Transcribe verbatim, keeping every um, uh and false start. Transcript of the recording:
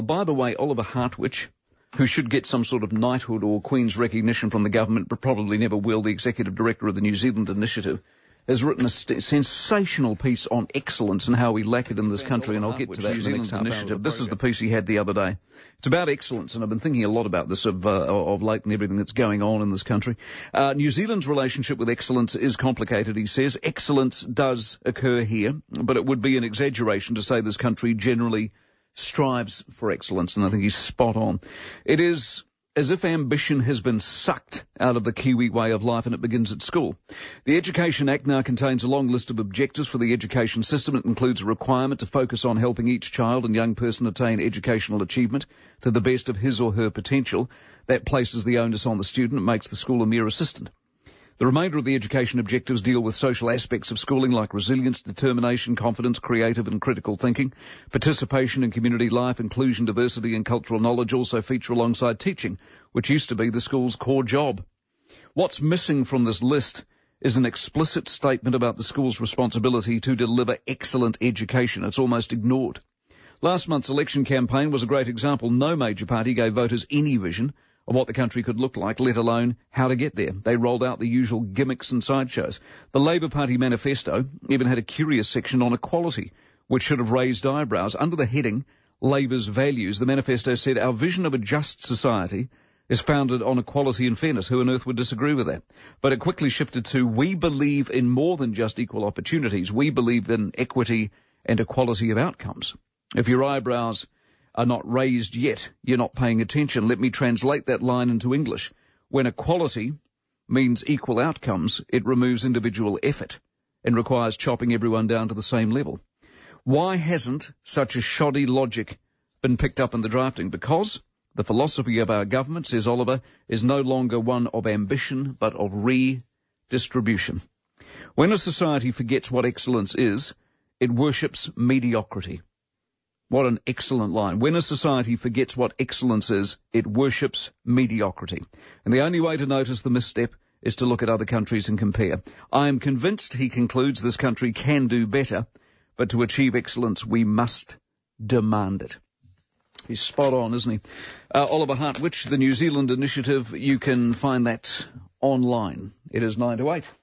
By the way, Oliver Hartwich, who should get some sort of knighthood or Queen's recognition from the government, but probably never will, the Executive Director of the New Zealand Initiative, has written a st- sensational piece on excellence and how we lack it in this country, and I'll get to that in the next initiative. This is the piece he had the other day. It's about excellence, and I've been thinking a lot about this of, uh, of late and everything that's going on in this country. Uh, New Zealand's relationship with excellence is complicated, he says. Excellence does occur here, but it would be an exaggeration to say this country generally strives for excellence, and I think he's spot on. It is as if ambition has been sucked out of the Kiwi way of life, and it begins at school. The Education Act now contains a long list of objectives for the education system. It includes a requirement to focus on helping each child and young person attain educational achievement to the best of his or her potential. That places the onus on the student and makes the school a mere assistant. The remainder of the education objectives deal with social aspects of schooling like resilience, determination, confidence, creative and critical thinking. Participation in community life, inclusion, diversity and cultural knowledge also feature alongside teaching, which used to be the school's core job. What's missing from this list is an explicit statement about the school's responsibility to deliver excellent education. It's almost ignored. Last month's election campaign was a great example. No major party gave voters any vision of what the country could look like, let alone how to get there. They rolled out the usual gimmicks and sideshows. The Labour Party manifesto even had a curious section on equality, which should have raised eyebrows. Under the heading, Labour's Values, the manifesto said, "Our vision of a just society is founded on equality and fairness." Who on earth would disagree with that? But it quickly shifted to, "We believe in more than just equal opportunities. We believe in equity and equality of outcomes." If your eyebrows are not raised yet, you're not paying attention. Let me translate that line into English. When equality means equal outcomes, it removes individual effort and requires chopping everyone down to the same level. Why hasn't such a shoddy logic been picked up in the drafting? Because the philosophy of our government, says Oliver, is no longer one of ambition, but of redistribution. When a society forgets what excellence is, it worships mediocrity. What an excellent line. When a society forgets what excellence is, it worships mediocrity. And the only way to notice the misstep is to look at other countries and compare. I am convinced, he concludes, this country can do better, but to achieve excellence, we must demand it. He's spot on, isn't he? Uh, Oliver Hartwich, the New Zealand Initiative, you can find that online. It is nine to eight.